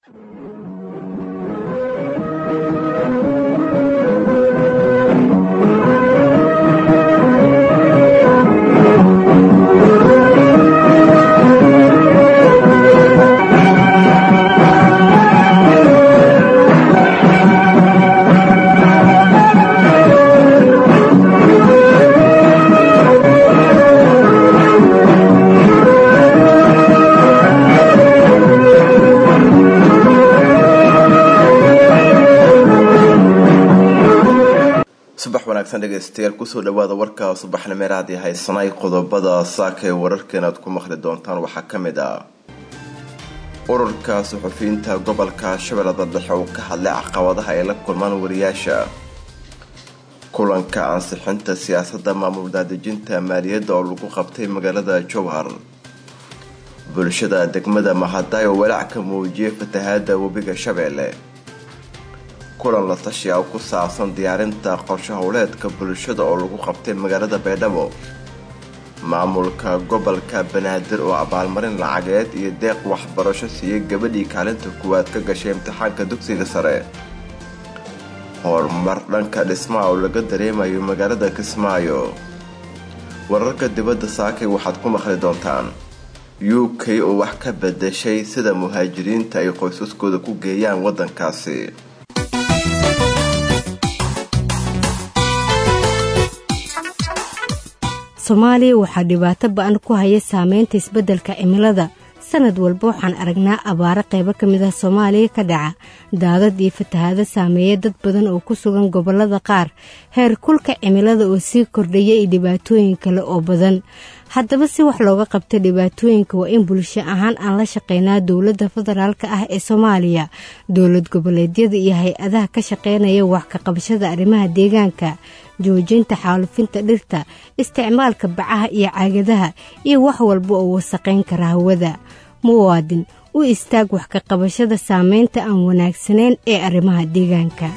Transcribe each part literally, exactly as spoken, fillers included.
dhegeystayaal kusoo dhawaada warka subaxnimo raadi haysanay qodobada saaka ee wararkeena aad ku maqli doontaan waxaa ka mid ah ururka suxufiyiinta gobolka Shabeellada Dhexe oo ka hadlay caqabadaha ay la kulmaan wariyaasha kulanka ansixinta siyaasadda maamul daadejinta maaliyadda oo lagu qabtay magaalada Jowhar bulshada degmada Mahadayo walaac ka muujiyay fatahaada webiga Shabeelle kulan la tashiya ku saabsan diyaarinta qorshe hawleedka bulshada oo lagu qabtay magaalada Baydhabo maamulka gobolka Banaadir oo abaalmarin lacageed iyo deeq waxbarasho siiyay gabadhii kaalinta kuwaad ka gashay imtixaanka dugsiga sare horumar dhanka dhismaha oo laga dareemayo magaalada Kismaayo wararka dibadda saakay waxaad ku maqli doontaan U K oo wax ka bedeshay sida muhaajiriinta ay qoysaskooda ku geeyaan wadankaasi Soomaaliya waxaa dhibaato ba'an ku haya saameynta isbeddelka cimilada sanad walba waxaan aragnaa abaaro qaybo ka mid ah Soomaaliya ka dhaca daadad iyo fatahaado saameeya dad badan oo ku sugan gobollada qaar heer kulka cimilada oo sii kordhaya iyo dhibaatooyin kale oo badan haddaba si wax looga qabto dhibaatooyinka waa in bulsho ahaan aan la shaqeynaa dowladda federaalka ah ee Soomaaliya dowlad goboleedyada iyo hay-adaha ka shaqeynaya wax ka qabashada arrimaha deegaanka joojinta xaalufinta dhirta isticmaalka bacaha iyo caagadaha iyo wax walba oo wasaqeyn kara hawada muwaadin u istaag wax ka qabashada saameynta aan wanaagsanayn ee arrimaha deegaanka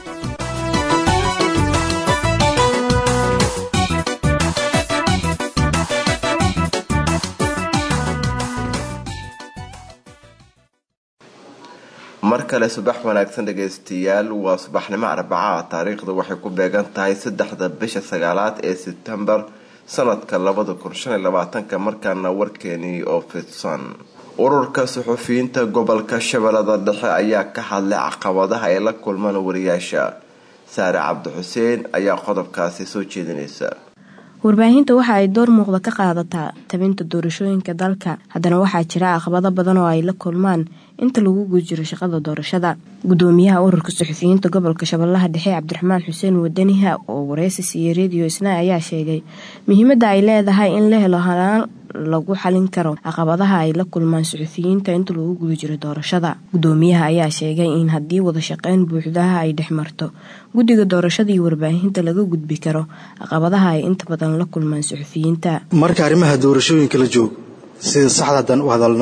markale subax wanaagsan dhageystayaal waa subaxnimo Arbaca taariikhdu waxay ku beegan tahay saddexda bisha sagaalaad ee September sanadka labada kun shan iyo labaatan markaana warkeeni oo fidsan ururka suxufiyiinta gobolka Shabeellada Dhexe ayaa ka hadlay caqabadaha ay la kulmaan wariyaasha Saare Cabdi Xuseen ayaa qodobkaasi soo jeedinaysa warbaahinta waxa ay door muuqda ka qaadataa tabinta doorashooyinka dalka haddana waxaa jira caqabado badan oo ay la kulmaan inta lagu guujiro shaqada doorashada gudoomiyaha ururka suxufiyiinta gobolka Shabeellaha Dhexe Cabdiraxmaan Xuseen Wadaniha oo wareysi siiyay radio Isna ayaa sheegay muhiimadda ay leedahay in la helo hanaan lagu xalin karo caqabadaha ay la kulmaan suxufiyiinta inta lagu guujiro doorashada gudoomiyaha ayaa sheegay in haddii wada shaqeyn buuxda ay dhexmarto guddiga doorashada iyo warbaahinta laga gudbi karo caqabadaha ay inta badan la kulmaan suxufiyiinta marka arrimaha doorashooyinka la joog sida saxdadan u hadalno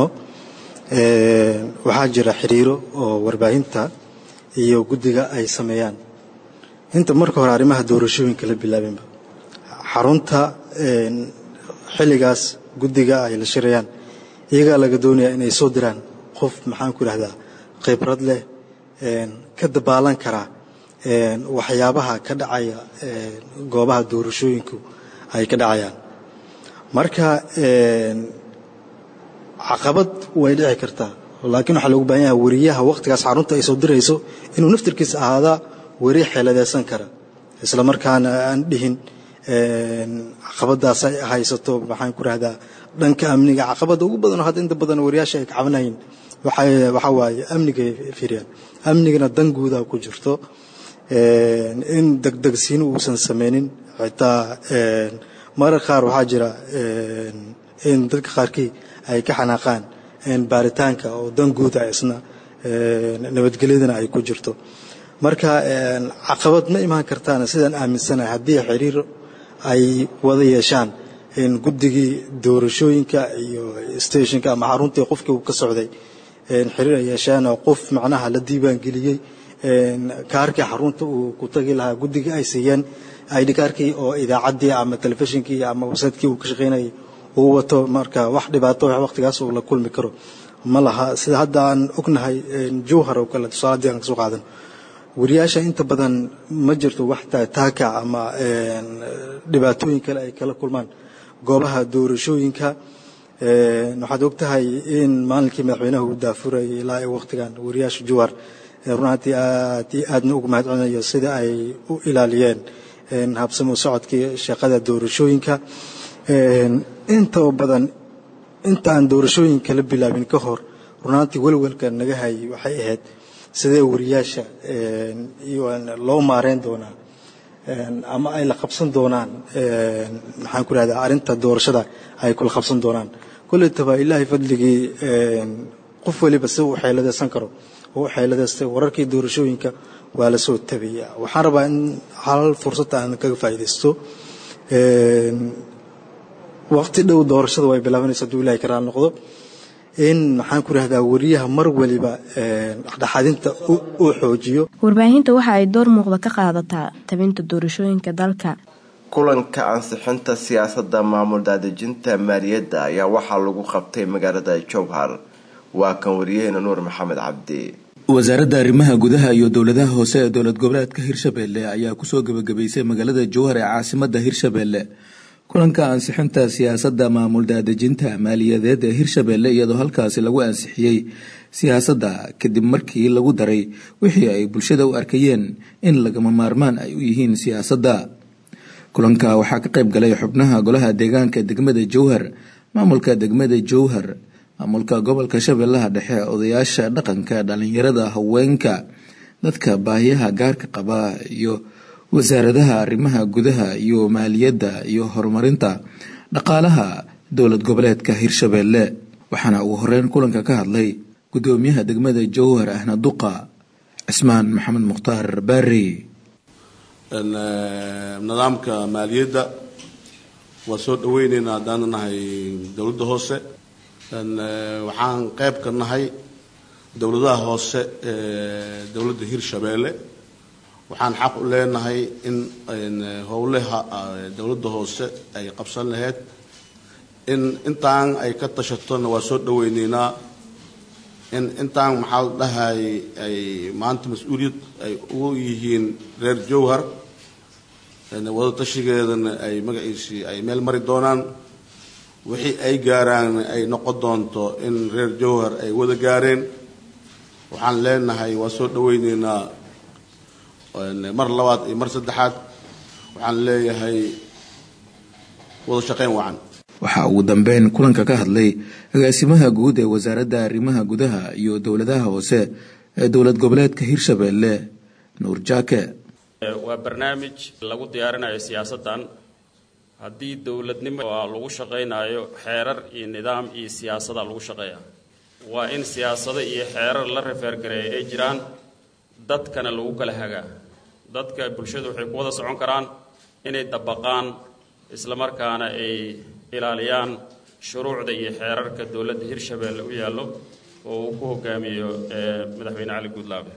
ee waxaa jira xiriiro oo warbaahinta iyo guddiga ay sameeyaan inta marka hore arrimaha doorashooyinka la bilaabinba xarunta ee xilligaas guddiga ay la shirayaan iyaga laga doonayaa inay soo diraan qof maxaan ku raahdaa khibrad leh een ka dabaalan kara een waxyaabaha ka dhacaya ee goobaha doorashooyinku ay ka dhacayaan marka een caqabad way dhici kartaa laakiin waxa lagu baahan yahay wariyaha waqtigaas xarunta ay soo dirayso inuu naftirkiisa ahaada wari xeeladeysan kara isla markaana aan dhihin een caqabadaas ay haysato waxaan ku raahdaa dhanka amniga caqabada ugu badan hadda inta badan wariyaasha ay ka cabanayeen waxa waxa waaye amniga fiiriyaan amnigana dan guud ah ku jirto een in degdegsiin uusan sameynin xitaa een marar qaar waxa jira een in dadka qaarkii ay ka xanaaqaan in baaritaanka oo dan guud ah isna een nabadgelyadana ay ku jirto marka een caqabad ma iman kartaan sidaan aaminsanahay haddii xiriir ay wada yeeshaan in guddigii doorashooyinka iyo stationka ama xaruntii qofkii uu ka socday in xiriir ay yeeshaan oo qof macnaha la diiwaan geliyay in kaarka xarunta uu ku tagi lahaa guddiga ay siiyeen I D kaarkii oo idaacaddii ama telefishinkii ama website-kii uu ka shaqeynayay uu wato marka wax dhibaato wax waqtigaas uu la kulmi karo ma laha sida hadda aan ognahay jowhar oo kale tusaale aan kasoo qaadan wariyaasha inta badan ma jirto wax taaka ama dhibaatooyin kale ay kala kulmaan goobaha doorashooyinka waxaad ogtahay in maalinkii madaxweynaha uu daafuray ilaa ay waqtigan wariyaasha jowhar runtii aad aadna ugu mahadcelinayo sida ay u ilaaliyeen habsamo socodkii shaqada doorashooyinka inta badan inta aan doorashooyinka la bilaabin ka hor runtii walwalka naga hay waxay ahayd sidee wariyaasha loo maareyn doonaa ama ay la qabsan doonaan maxaan ku rahdaa arrinta doorashada ay kula qabsan doonaan kulli taba ilaahay fadligii qof waliba si uu xeeladaysan karo oo xeeladaystay wararkii doorashooyinka waa la soo tabiyaa waxaan rabaa in hal fursad aan kaga faa'iidaysto waqti dhow doorashada way bilaabanaysaa hadduu ilaahay ka raali noqdo in maxaan ku rahdaa wariyaha mar waliba dhexdhexaadinta uu xoojiyo warbaahinta waxa ay door muuqda ka qaadataa tabinta doorashooyinka dalka kulanka ansixinta siyaasadda maamul daadejinta maaliyadda ayaa waxaa lagu qabtay magaalada Jowhar waa kan wariyaheena Nuur Maxamed Cabdi wasaaradda arrimaha gudaha iyo dowladaha hoose ee dowlad goboleedka Hirshabelle ayaa ku soo gabagabaysay magaalada Jowhar ee caasimadda Hirshabelle kulanka ansixinta siyaasadda maamul daadejinta maaliyadeed ee Hirshabelle iyadoo halkaasi lagu ansixiyay siyaasadda kadib markii lagu daray wixii ay bulshada u arkayeen in lagama maarmaan ay u yihiin siyaasadda kulanka waxaa ka qayb galay xubnaha golaha deegaanka degmada Jowhar maamulka degmada Jowhar maamulka gobolka Shabeellaha Dhexe odayaasha dhaqanka dhalinyarada haweenka dadka baahiyaha gaarka qaba iyo wasaaradaha arrimaha gudaha iyo maaliyadda iyo horumarinta dhaqaalaha dowlad goboleedka Hirshabelle waxaana ugu horeyn kulanka ka hadlay gudoomiyaha degmada Jowhar ahna duqa Cismaan Maxamed Mukhtaar Barri nidaamka maaliyadda waa soo dhaweynayna haddaan nahay dowladda hoose waxaan qayb ka nahay dowladaha hoose ee dowladda Hirshabelle waxaan xaq u leenahay in howlaha dowladda hoose ay qabsan lahayd in intaan ay ka tashatona waa soo dhaweynaynaa in intaan maxaa la dhahay ay maanta mas-uuliyad ay ugu yihiin reer Jowhar wada tashigeedana ay magaciisii ay meel mari doonaan wixii ay gaaraan ay noqon doonto in reer Jowhar ay wada gaareen waxaan leenahay waa soo dhaweynaynaa mar labaad iyo mar saddexaad waxaan leeyahay wada shaqeyn wacan waxa ugu dambeyn kulanka ka hadlay agaasimaha guud ee wasaaradda arrimaha gudaha iyo dowladaha hoose ee dowlad goboleedka Hirshabelle Nuur Jaake waa barnaamij lagu diyaarinayo siyaasaddan haddii dowladnimo lagu shaqeynayo xeerar iyo nidaam iyo siyaasada lagu shaqeeyaa waa in siyaasado iyo xeerar la refergareeyo ay jiraan dadkana lagu kala hagaa dadka bulshadu waxay ku wada socon karaan inay dabaqaan isla markaana ay ilaaliyaan shuruucda iyo xeerarka dowladda Hirshabelle u yaallo oo uu ku hogaamiyo madaxweyne Cali Guudlaabe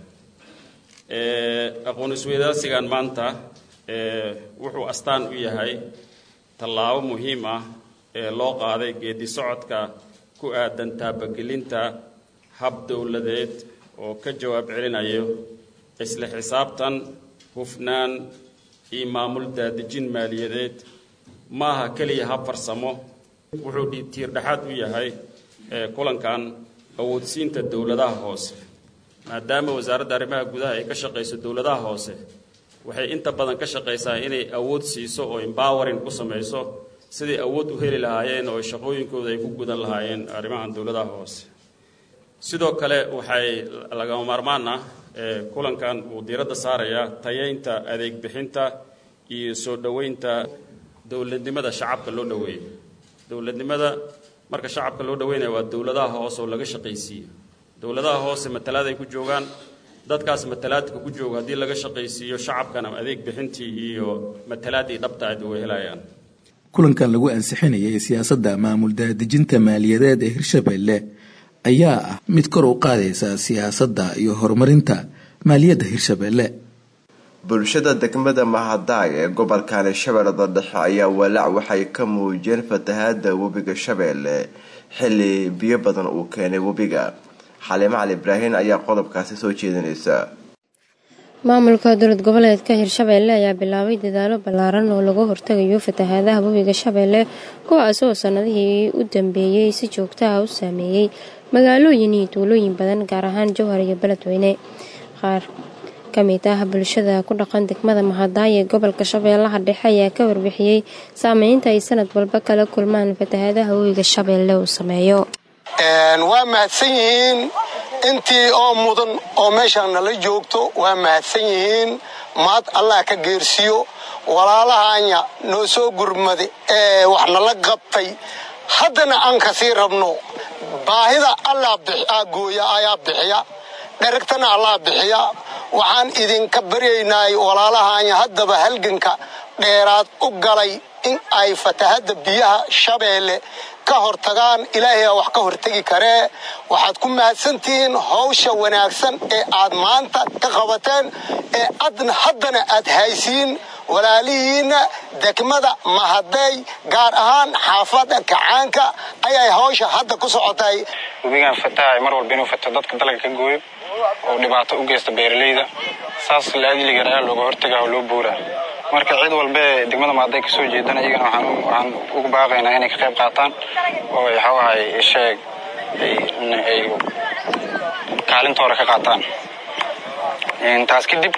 aqoon isweydaarsigan maanta wuxuu astaan u yahay tallaabo muhiim ah ee loo qaaday geedi socodka ku aadan taabagelinta hab dowladeed oo ka jawaab celinayo isla xisaabtan hufnaan iyo maamul daadejin maaliyadeed maaha kaliya hab farsamo wuxuu tiir dhaxaad u yahay kulankan awoodsiinta dowladaha hoose maadaama wasaaradda arrimaha gudaha ay ka shaqeyso dowladaha hoose waxay inta badan ka shaqeysaa inay awood siiso oo empowering ku sameyso sidii awood u heli lahaayeen oo shaqooyinkooda ay ku gudan lahaayeen arrimahan dowladaha hoose sidoo kale waxay lagama maarmaan ah kulankan uu diiradda saarayaa tayeynta adeeg bixinta iyo soo dhaweynta dowladnimada shacabka loo dhaweeyo dowladnimada marka shacabka loo dhaweynayo waa dowladaha hoose oo laga shaqaysiiyo dowladaha hoose matalaad ay ku joogaan dadkaas matalaadka ku jooga haddii laga shaqaysiiyo shacabkana adeeg bixintii iyo matalaadii dhabta ah way helayaan kulankan lagu ansixinayay siyaasadda maamul daadejinta maaliyadeed ee Hirshabelle ayaa ah mid kor u qaadaysa siyaasadda iyo horumarinta maaliyadda Hirshabelle bulshada degmada Mahadaay ee gobolka Shabeellada Dhexe ayaa walaac waxay ka muujiyeen fatahaada webiga Shabeelle xilli biyo badan uu keenay webiga. Xaliimo Cali Ibraahin ayaa qodobkaasi soo jeedinaysa. maamulka dowlad goboleedka Hirshabelle ayaa bilaabay dadaalo ballaaran oo lagu hortagayo fatahaadaha webiga Shabeelle kuwaas oo sanadihii u dambeeyay si joogto ah u saameeyay magaalooyin iyo tuulooyin badan gaar ahaan Jowhar iyo Beledweyne. qaar ka mid ah bulshada ku dhaqan degmada Mahadaay ee gobolka Shabeellaha Dhexe ayaa ka warbixiyay saameynta ay sanad walba kala kulmaan fatahaadaha webiga Shabeelle uu sameeyo. een waa mahadsan yihiin intii oo mudan oo meeshaan la joogto waa mahadsan yihiin maad Allah ka geersiyo walaalahaanya noo soo gurmade ee waxna la qabtay haddana aan ka sii rabno baahida Allah bixiya gooya ayaa bixiya dharagtana Allah bixiya waxaan idinka baryaynay walaalahaanya haddaba halganka dheeraad u galay in ay fatahada biyaha Shabeelle ka hortagaan ilaahay wax ka hortagi kare waxaad ku mahadsantiin hawsha wanaagsan ee aad maanta ka qabateen ee adna haddana aad haysiin walaalihiina degmada Mahadaay gaar ahaan xaafada Kacaanka ayay hawsha hadda ku socotay. webigan fatahay mar walba inuu fato dadka dalka ka gooyo oo dhibaato u geysta beeraleyda saas la adiliga ayaa looga hortagaa oo loo buuraa. marka cid walba degmada Mahadaay ka soo jeedana iyagana waxaan waxaan ugu baaqaynaa inay ka qayb qaataan oo ay xawahay sheeg ay kaalintooda ka qaataan. intaas kadib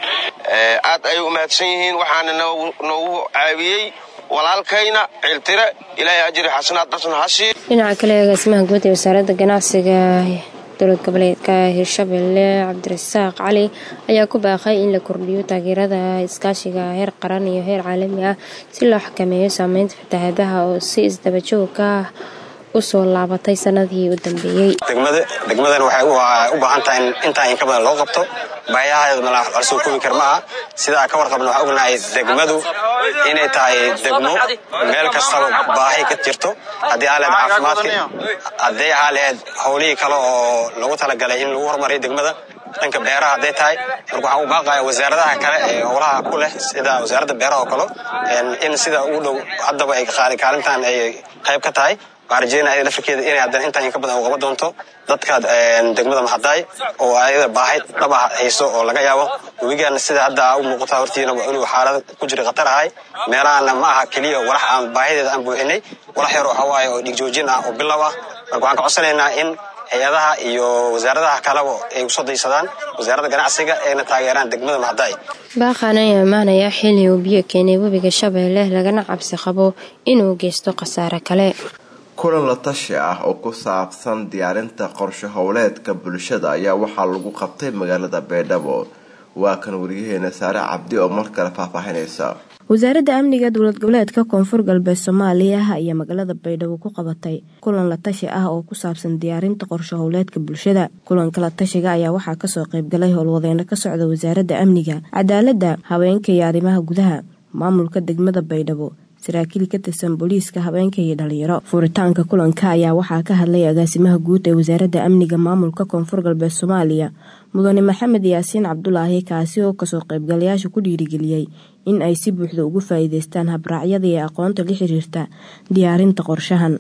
aad ay u mahadsan yihiin waxaana noogu caawiyay walaalkayna ciltire ilaahay ajri xasanaad dadna hasi. dhinaca kale agaasimaha guud ee wasaaradda ganacsiga dowlad goboleedka Hirshabelle Cabdirasaaq Cali ayaa ku baaqay in la kordhiyo taageerada iskaashiga heer qaran iyo heer caalami ah si loo xakameeyo saameynta fatahaadaha oo si isdaba joog ah u soo laabatay sanadihii u dambeeyay. degmada degmadan waxay u baahan tahay inta in ka badan loo qabto baahiyaha malaha soo koobi karmaa sida ka warqabno waxa ognahay degmadu inay tahay degmo meel kasta baahi ka jirto hadii aan leedahay caafimaadka hadii aan leedahay hawlihi kale oo lagu tala galay in lagu horumariyo degmada dhanka beeraha hadii tahay marka waxa uu baaqayaa wasaaradaha kale ee howlaha ku leh sida wasaaradda beeraha oo kale in sida ugu dhow haddaba ay qaali kaalintan ay qayb ka tahay arjina ay lafkeeda inay hadan inta in ka badan uga qaba doonto dadka degmada Mahadaay oo ayada baahi dhab ah hayso oo laga yaabo webigan sida hadda u muuqata hortiina inuu xaalad ku jira khatar ah meelaha ma aha kaliya walax aan baahideeda aan buuxinay walax yar oo xawaayo oo dhig joojin ah oo bilow ah marka waxaan ka codsanaynaa in hay'adaha iyo wasaaradaha kale ay u soo daysadaan wasaaradda ganacsiga ee taageeraan degmada Mahadaay. baaqana ayaa maanaya xilli uu biyo keenay webiga Shabeelle lagana cabsi qabo inuu geysto khasaare kale. kulan la tashi ah oo ku saabsan diyaarinta qorshe howleedka bulshada ayaa waxaa lagu qabtay magaalada Beedhabo. waa kan wariyaheena Saare Cabdi oo mar kale faahfaahinaysa. wasaaradda amniga dowlad goboleedka Koonfur Galbeed Soomaaliya ayaa magaalada Beedhabo ku qabatay kulan la tashi ah oo ku saabsan diyaarinta qorshe howleedka bulshada. kulanka la tashiga ayaa waxaa ka soo qayb galay howlwadeeno ka socda wasaaradda amniga, cadaaladda, haweenka iyo arrimaha gudaha, maamulka degmada Beedhabo, saraakiil ka tirsan booliiska, haweenka iyo dhalinyaro. furitaanka kulanka ayaa waxaa ka hadlay agaasimaha guud ee wasaaradda amniga maamulka Koonfur Galbeed Soomaaliya mudane Maxamed Yaasiin Cabdulaahi kaasi oo kasoo qaybgalayaasha ku dhiirigeliyay in ay si buuxda ugu faa'iideystaan habraacyada iyo aqoonta la xiriirta diyaarinta qorshahan.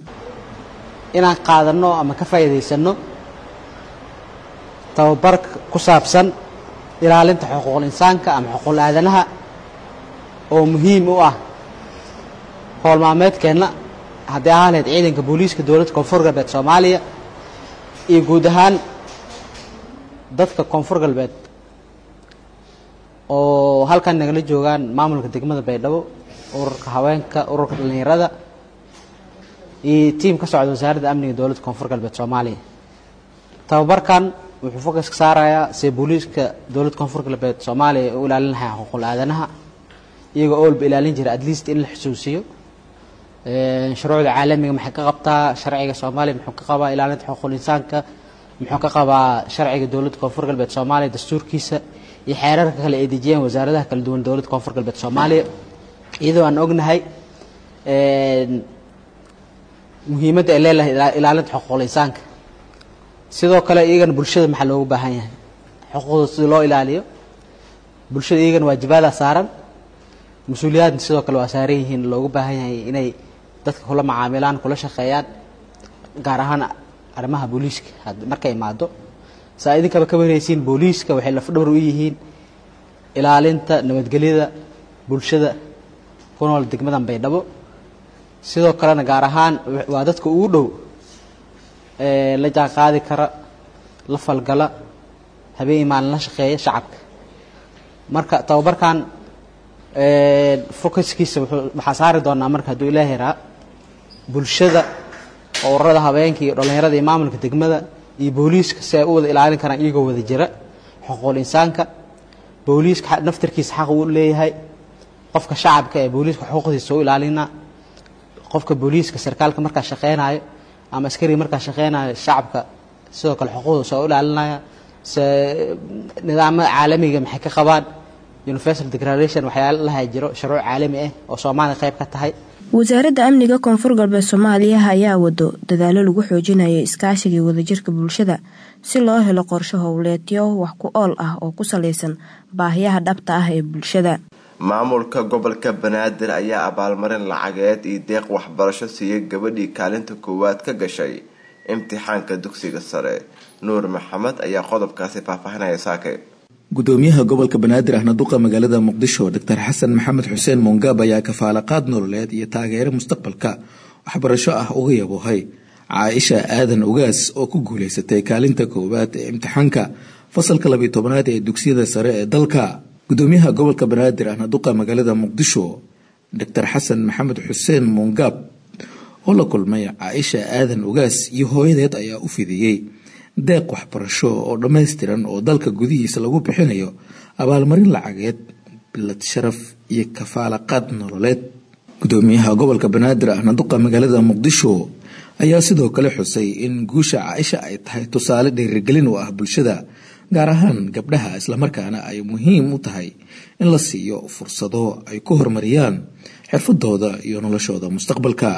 inaan qaadano ama ka faa'iideysano tababar ku saabsan ilaalinta xuquuqul insaanka ama xuquuqul aadanaha oo muhiim u ah howl maalmeedkeena haddii aan leeyahay ciidanka booliiska dowladda Koonfur Galbeed Soomaaliya iyo guud ahaan dadka Koonfur Galbeed oo halkan nagala joogaan maamulka degmada Beedhabo, ururka haweenka, ururka dhalinyarada iyo tiim ka socda wasaaradda amniga dowladda Koonfur Galbeed Soomaaliya. tababarkan wuxuu focus ka saarayaa si booliiska dowladda Koonfur Galbeed Soomaaliya u ilaalin lahaa xuquuqul aadanaha iyaga oo walba ilaalin jira at least in la xusuusiyo shuruucda caalamiga maxay ka qabtaa, sharciga Soomaaliya muxuu ka qabaa ilaalinta xuquuqul insaanka, muxuu ka qabaa sharciga dowladda Koonfur Galbeed Soomaaliya dastuurkiisa iyo xeerarka kale ee dejiyeen wasaaradaha kala duwan dowladda Koonfur Galbeed Soomaaliya iyadoo aan ognahay muhiimadda ay leedahay ilaalinta xuquuqul insaanka. sidoo kale iyagana bulshada maxaa loogu baahan yahay xuquuqda si loo ilaaliyo bulshada iyagana waajibaad saaran mas-uuliyaadna sidoo kale waa saaran yihiin loogu baahan yahay inay dadka kula macaamilaan kula shaqeeyaan gaar ahaan arrimaha booliiska markay imaado saa idinkaba ka wareysiin booliiska waxay lafdhawr u yihiin ilaalinta nabadgelyada bulshada ku nool degmadan Baydhabo sidoo kalena gaar ahaan waa dadka ugu dhow ee la jaan qaadi kara la falgala habeen maalin la shaqeeya shacabka marka tababarkan ee focuskiisa waxa saari doonaa marka haduu Ilaahay raa bulshada ururada habeenka iyo dhalinyarada iyo maamulka degmada iyo booliiska si ay u wada ilaalin karaan iyagoo wada jira xuquuqul insaanka booliiska naftirkiisa xaq uu leeyahay qofka shacabka ee booliiska xuquuqdiisa soo ilaalina qofka booliiska sarkaalka marka shaqeynaayo ama askari marka shaqeynaayo shacabka sidoo kale xuquuqdooda soo ilaalinaya nidaamka caalamiga maxay ka qabaan Universal Declaration waxyaalaha la jiro sharci caalami ah oo Soomaaliya qayb ka tahay wasaaradda amniga koonfur galbeed Soomaaliya ayaa wado dadaalo lagu xoojinayo iskaashiga iyo wadajirka bulshada si loo helo qorshe howleedyo wax ku ool ah oo ku saleysan baahiyaha dhabta ah ee bulshada maamulka gobolka Banaadir ayaa abaalmarin lacageed iyo deeq waxbarasho siiyay gabadhii kaalinta koowaad ka gashay imtixaanka dugsiga sare Nuur Maxamed ayaa qodobkaasi faahfaahinaya saakay gudoomiyaha gobolka Banaadir ahna duqa magaalada Muqdisho Doctor Xasan Maxamed Xuseen Mungab ayaa kafaala qaad nololeed iyo taageero mustaqbalka waxbarasho ah uga yabohay Caaisha Aadan Ugaas oo ku guuleysatay kaalinta koowaad ee imtixaanka fasalka laba iyo tobnaad ee dugsiyada sare ee dalka gudoomiyaha gobolka Banaadir ahna duqa magaalada Muqdisho Doctor Xasan Maxamed Xuseen Mungab oo la kulmay Caaisha Aadan Ugaas iyo hooyadeed ayaa u fidiyay deeq waxbarasho oo dhameystiran oo dalka gudihiisa lagu bixinayo abaalmarin lacageed bilad sharaf iyo kafaala qaad nololeed gudoomiyaha gobolka Banaadir ahna duqa magaalada Muqdisho ayaa sidoo kale xusay in guusha Caaisha ay tahay tusaale dhiirigelin u ah bulshada gaar ahaan gabdhaha isla markaana ay muhiim u tahay in la siiyo fursado ay ku horumariyaan xirfadooda iyo noloshooda mustaqbalka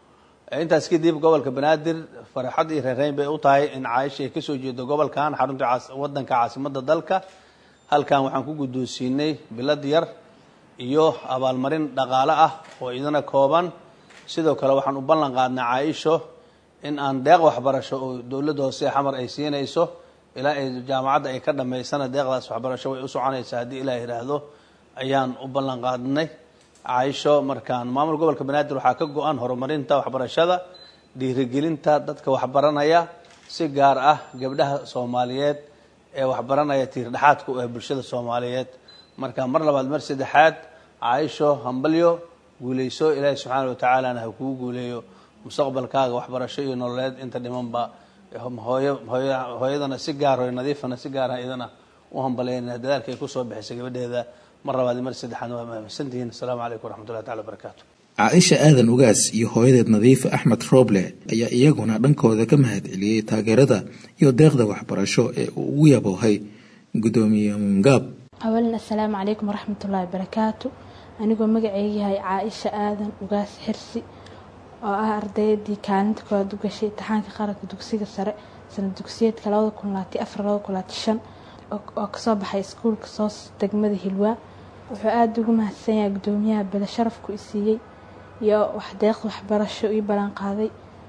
intaas kadib gobolka Banaadir farxad iyo reereyn bay u tahay in Caaisha ka soo jeedo gobolkan xarunta wadanka caasimadda dalka halkan waxaan ku gudoonsiinay bilad yar iyo abaalmarin dhaqaale ah oo idana kooban sidoo kale waxaan u ballan qaadnay Caaisha in aan deeq waxbarasho oo dawladda hoose xamar ay siinayso ilaa ay jaamacadda ay ka dhameysana deeqdaas waxbarasho way u soconaysaa hadii Ilaahay yiraahdo ayaan u ballan qaadnay Caaisha markaan maamul gobolka Banaadir waxa ka go'an horumarinta waxbarashada dhiirigelinta dadka waxbaranaya si gaar ah gabdhaha Soomaaliyeed ee waxbaranaya tiir dhaxaadka ee bulshada Soomaaliyeed marka mar labaad mar saddexaad Caaisha hambalyo guuleyso Ilaahay subhanahu wa ta'ala ha ku guuleeyo mustaqbalkaaga waxbarasho iyo nololeed inta dhimanba hooyo hooyadana si gaar ah nadiifana si gaar ah idana u hambalyeena dadaalka ay ku soo bixisay gabadheeda mar labaad mar saddexaad waa mahadsantihiin assalaamu calaykum waraxmatullaahi ta'ala barakaatu Caaisha Aadan Ugaas iyo hooyadeed Nadiif Axmed Roble ayaa iyaguna dhankooda ka mahad celiyay taageerada iyo deeqda waxbarasho ee uu yabohay gudoomiyaha Mungab awalna assalaamu calaykum waraxmatullaahi barakaatu anigoo magacayga yahay Caaisha Aadan Ugaas Xirsi oo ah ardaydii kaalinta koowaad u gashay imtixaanka qaranka dugsiga sare sanad dugsiyeedka laba kun iyo afar laba kun iyo shan oo ka soo baxay iskuulka Soos degmada Hilwa wuxuu aad ugu mahadsan yahay gudoomiyaha bala sharafku isiiyay iyo wax deeq waxbarasho iyo balan qaaday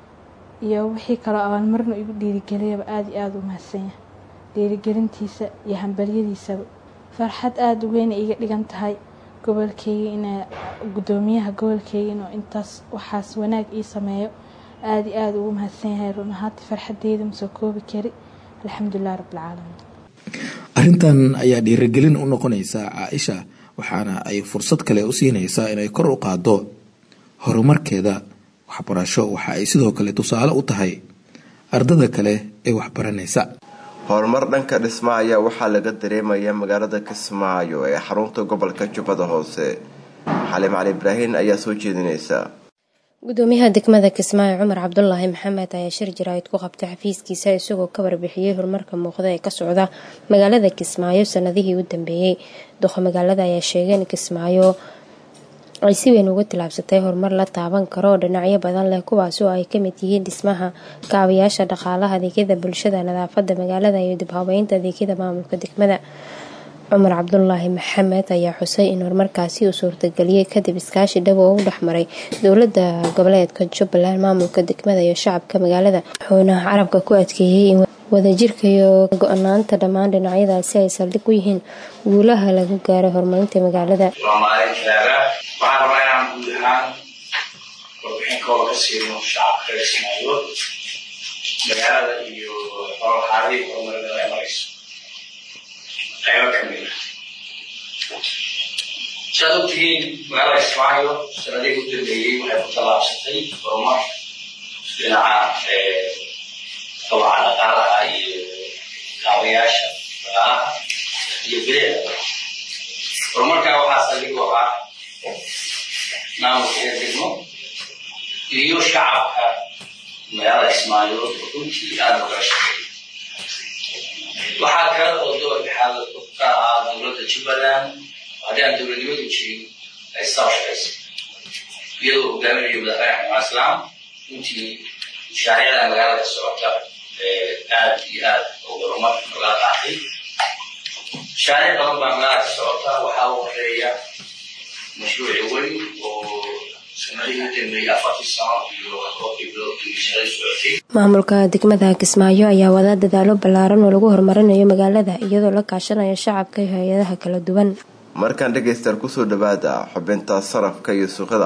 iyo wixii kale abaalmarin igu dhiirigeliyay aad iyo aad u mahadsan yahay dhiirigelintiisa iyo hambaliyadiisa farxad aad u weyn iga dhigan tahay gobolkayga in gudoomiyaha gobolkayga inuu intaas waxaas wanaag ii sameeyo aad iyo aad ugu mahadsan yahay runahaantii farxadeeda ma soo koobi kari alxamdulillaah rabbil caalamiin arrintan ayaa dhiirigelin u noqonaysa Caaisha waxaana ay fursad kale u siinaysaa inay kor u qaado horumarkeeda waxbarasho waxa ay sidoo kale tusaale u tahay ardada kale ee waxbaranaysa horumar dhanka dhismaha ayaa waxaa laga dareemayaa magaalada Kismaayo ee xarunta gobolka Jubbada Hoose Xaliim Cali Ibraahin ayaa soo jeedinaysa gudoomiyaha degmada Kismaayo Cumar Cabdullaahi Maxamed ayaa shir jaraa'id ku qabtay xafiiskiisa isagoo ka warbixiyay horumarka muuqda ee ka socda magaalada Kismaayo sanadihii u dambeeyay duqa magaalada ayaa sheegay in Kismaayo ay si weyn uga tilaabsatay horumar la taaban karo dhinacyo badan leh kuwaas oo ay ka mid yihiin dhismaha kaabayaasha dhaqaalaha adeegyada bulshada nadaafadda magaalada iyo dib habeynta adeegyada maamulka degmada cumar cabdulaahi maxamed ayaa xusay in horumarkaasi uu suurtageliyey kadib iskaashi dhab oo u dhexmaray dowlada goboleedka Jubbaland, maamulka degmada iyo shacabka magaalada. Wuxuuna carabka ku adkeeyey in wadajirka iyo go'aanaanta dhammaan dhinacyadaasi ay saldhig u yihiin guulaha lagu gaaray horumarinta magaalada. magaalada iyo howlahaaday horumarinada ay marayso qaybo ka mid ah. saad ogtihiin magaalada Kismaayo sanadihii u dambeeyey waxay ku tallaabsatay horumar dhinaca kobaca dhaqaalaha iyo kaabayaasha dhaqaalaha iyo bilicda. horumarkaa waxaa saldhig u ahaa maamulka degmo iyo shacabka magaalada Kismaayo runtii aad uga shaqeeyay. waxaa kale oo door dhexaad ka ah dowladda Jubbaland haddii aan dowladnimadu jirin ay soo shaqeysay iyadoo hogaaminayo madaxweyne Maxamed Islaam. runtii mashaariicda magaalada socota aad iyo aad uga horumar laga qaatay. mashaariic badan baa magaalada socota. waxaa u horeeya mashruuc weyn oo maamulka degmada Kismaayo ayaa wada dadaalo ballaaran oo lagu horumarinayo magaalada iyadoo la kaashanayo shacabka iyo hay'adaha kala duwan. markaan dhageystayaal ku soo dhawaada xubinta sarafka iyo suuqyada.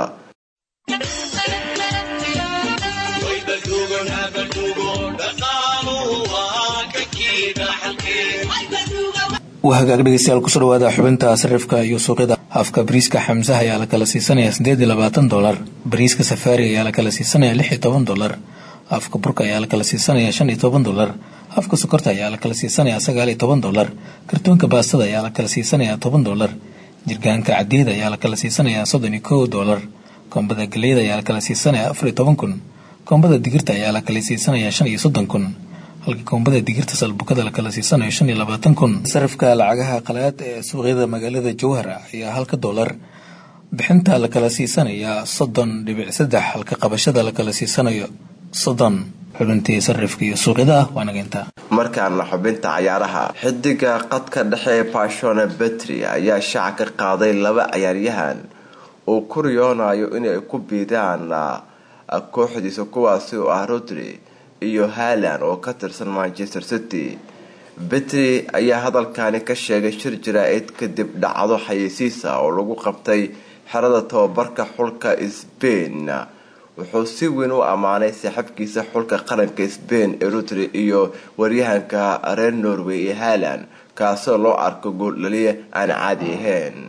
وهاجاك dhageystayaal ku soo dhawaada xubinta sarifka iyo suuqyada. afka bariiska xamsaha ayaa la kala siisanaya sideed iyo labaatan dollar, bariiska safari ayaa la kala siisanaya lix iyo toban dollar, afka burka ayaa la kala siisanaya shan iyo toban dollar, afka sokorta ayaa la kala siisanaya sagaal iyo toban dollar, kartoonka baastada ayaa la kala siisanaya toban dollar, jirgaanka cadeeda ayaa la kala siisanaya soddon iyo kow dollar, koombada galeeda ayaa la kala siisanaya afar iyo toban kun, koombada digirta ayaa la kala siisanaya shan iyo soddon kun, halka koombada digirta salbukada la kala siisanayo shan iyo labaatan kun. sarifka lacagaha qalaad ee suuqyada magaalada Jowhar ayaa halka dollar bixinta la kala siisanaya soddon dhibic saddex, halka qabashada la kala siisanayo soddon. xubintii sarifka iyo suuqyada waa nageynta. markaan xubinta ciyaaraha, xidiga qadka dhexe Pashone Betri ayaa shaaca ka qaaday laba ciyaaryahan oo ku riyoonayo inay ku biiraan kooxdiisa kuwaasi oo ah Rodri iyo Haaland oo ka tirsan Manchester City. Betri ayaa hadalkaani ka sheegay shir jiraa'id kadib dhacdo xayeysiisa oo lagu qabtay xerada tababarka xulka Spain. wuxuu si weyn u amaanay saaxiibkiisa xulka qaranka Spain Rodri iyo waryahanka reer Norway ee Haaland kaasoo loo arko gool dhaliye aan caadi ahayn.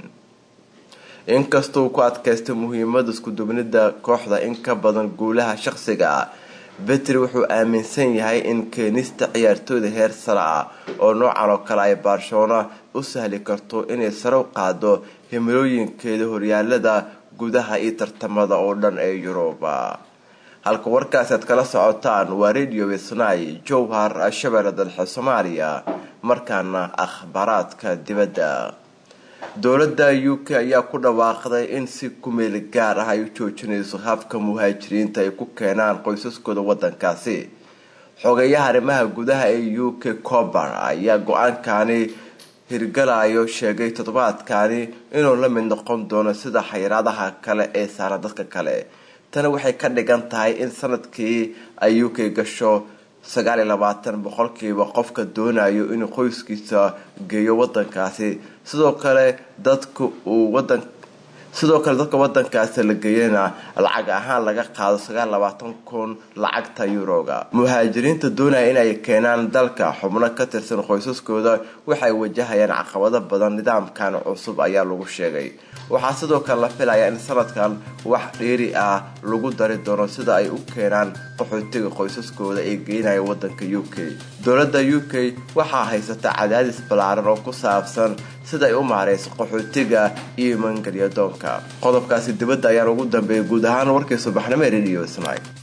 inkastoo ku adkaystay muhiimada isku duubnida kooxda in ka badan guulaha shakhsiga ah, Betri wuxuu aaminsan yahay in keenista ciyaartooyda heer sare ah oo noocan oo kale ay Barcelona u sahli karto inay sare u qaado himilooyinkeeda horyaalada gudaha iyo tartamada oo dhan ee Europa. halka warkaas aad kala socotaan waa Radio Isnay Jowhar Shabeellada Dhexe Soomaaliya. markaana akhbaraadka dibadda. dowladda U K ayaa ku dhawaaqday in si ku meel gaar ah ay u joojinayso habka muhaajiriinta ay ku keenaan qoysaskooda wadankaasi. xogayaha arrimaha gudaha ee U K Cobar ayaa go'aankani hirgalayo sheegay toddobaadkani inuu la mid noqon doono sida xayiraadaha kale ee saaran dadka kale. tani waxay ka dhigan tahay in sanadkii ay U K gasho sagaal iyo labaatan boqolkiiba qofka doonayo inuu qoyskiisa geeyo wadankaasi. sidoo kale dadku uu wadan sidoo kale dadka wadankaasi la geeyana lacag ahaan laga qaado sagaal iyo labaatan kun lacagta yuroga. muhaajiriinta doonaya inay keenaan dalka xubno ka tirsan qoysaskooda waxay wajahayaan caqabado badan. nidaamkan cusub ayaa lagu sheegay waxaa sidoo kale la filayaa in sanadkan wax dheeri ah lagu dari doono sida ay u keenaan qaxootiga qoysaskooda ee geynaya wadanka U K. dowladda U K waxaa haysata cadaadis ballaaran oo ku saabsan sida ay u maareyso qaxootiga iyo mangalyadoonka. qodobkaasi dibadda ayaa ugu dambeeyay guud ahaan warkii subaxnimo ee Radio Isnay.